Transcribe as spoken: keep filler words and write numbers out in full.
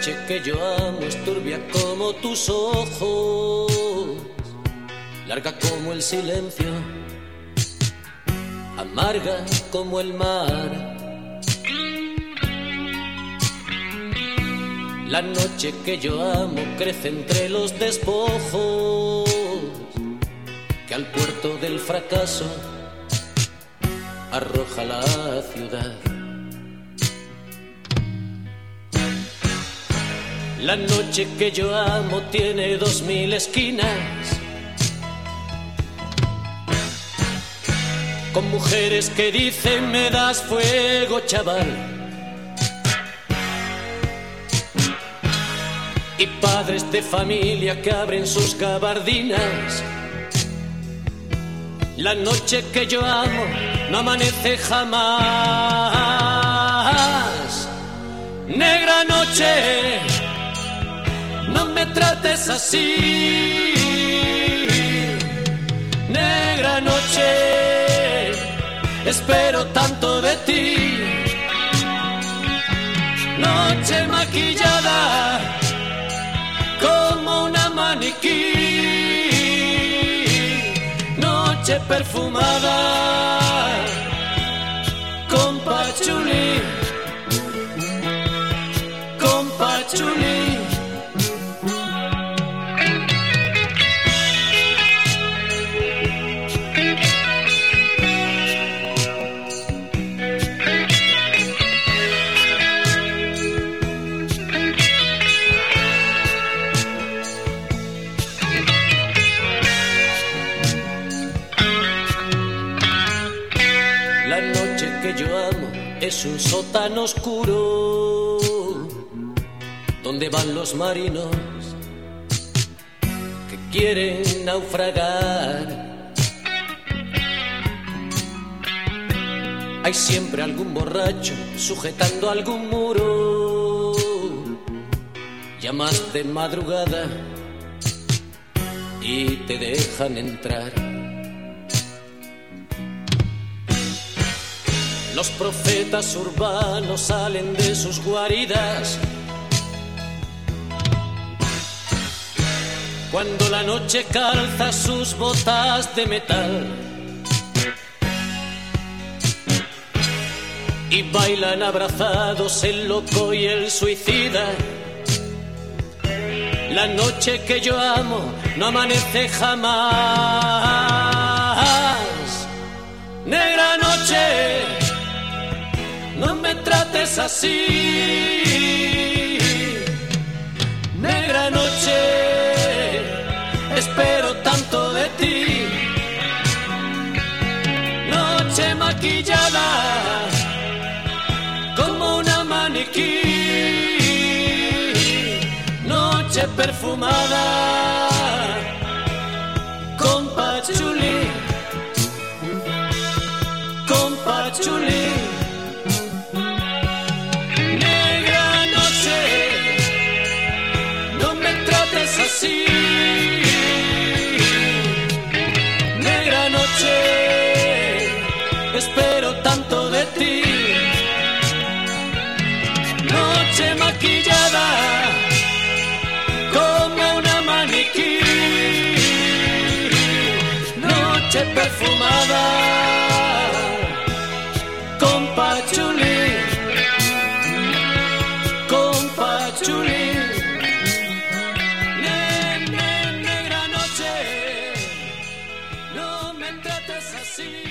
noche que yo amo es turbia como tus ojos, larga como el silencio, amarga como el mar. La noche que yo amo crece entre los despojos que al puerto del fracaso arroja la ciudad. La noche que yo amo tiene dos mil esquinas, con mujeres que dicen me das fuego, chaval, y padres de familia que abren sus gabardinas. La noche que yo amo no amanece jamás. Negra noche, no me trates así. Negra noche, espero tanto de ti. Noche maquillada como una maniquí, noche perfumada con pachulí, con pachulí. La noche que yo amo es un sótano oscuro donde van los marinos que quieren naufragar. Hay siempre algún borracho sujetando algún muro. Llamas de madrugada y te dejan entrar. Los profetas urbanos salen de sus guaridas cuando la noche calza sus botas de metal y bailan abrazados el loco y el suicida. La noche que yo amo no amanece jamás. Negra noche, no me trates así. Negra noche, espero tanto de ti. Noche maquillada como una maniquí, noche perfumada con pachulí, con pachulí. Así, negra noche, espero tanto de ti. Noche maquillada como una maniquí, noche perfumada con pachulí, con pachulí. See